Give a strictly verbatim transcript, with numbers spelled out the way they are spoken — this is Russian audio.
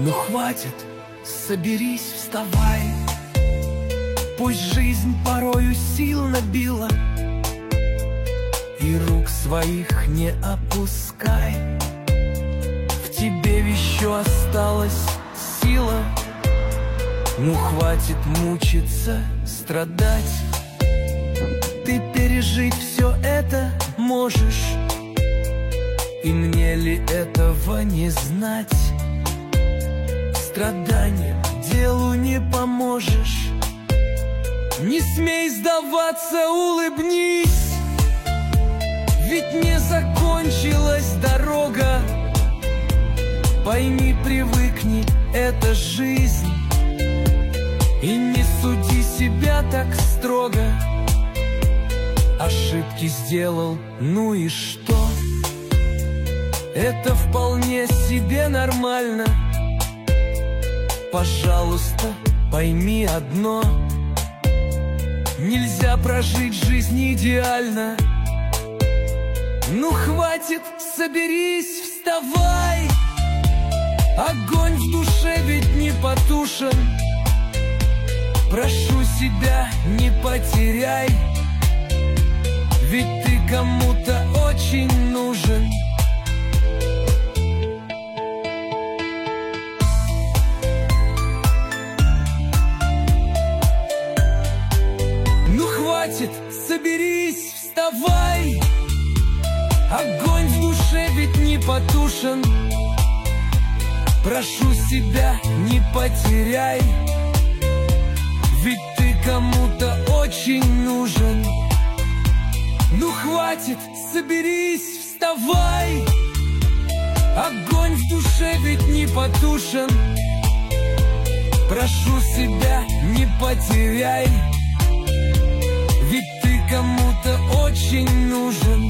Ну хватит, соберись, вставай. Пусть жизнь порою сил набила, и рук своих не опускай. В тебе еще осталась сила. Ну хватит мучиться, страдать. Ты пережить все это можешь, и мне ли этого не знать? Страданием делу не поможешь. Не смей сдаваться, улыбнись, ведь не закончилась дорога. Пойми, привыкни, это жизнь, и не суди себя так строго. Ошибки сделал, ну и что? Это вполне себе нормально. Пожалуйста, пойми одно: нельзя прожить жизнь идеально. Ну хватит, соберись, вставай. Огонь в душе ведь не потушен. Прошу себя, не потеряй, ведь ты кому-то очень нужен. Ну хватит, соберись, вставай. Огонь в душе ведь не потушен. Прошу себя, не потеряй, ведь ты кому-то очень нужен. Ну хватит, соберись, вставай. Огонь в душе ведь не потушен. Прошу себя, не потеряй, ведь ты кому-то очень нужен.